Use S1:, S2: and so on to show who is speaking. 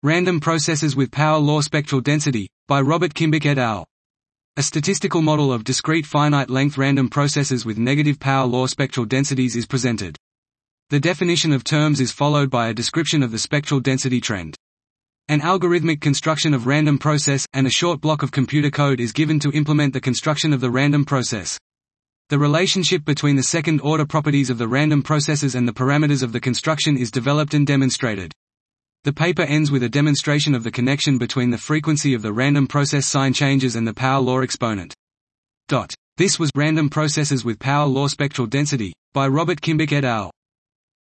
S1: Random processes with power law spectral density, by Robert Kimbick et al. A statistical model of discrete finite-length random processes with negative power law spectral densities is presented. The definition of terms is followed by a description of the spectral density trend. An algorithmic construction of random process, and a short block of computer code is given to implement the construction of the random process. The relationship between the second-order properties of the random processes and the parameters of the construction is developed and demonstrated. The paper ends with a demonstration of the connection between the frequency of the random process sign changes and the power law exponent. This was Random Processes with Power Law Spectral Density, by Robert Kimbick et al.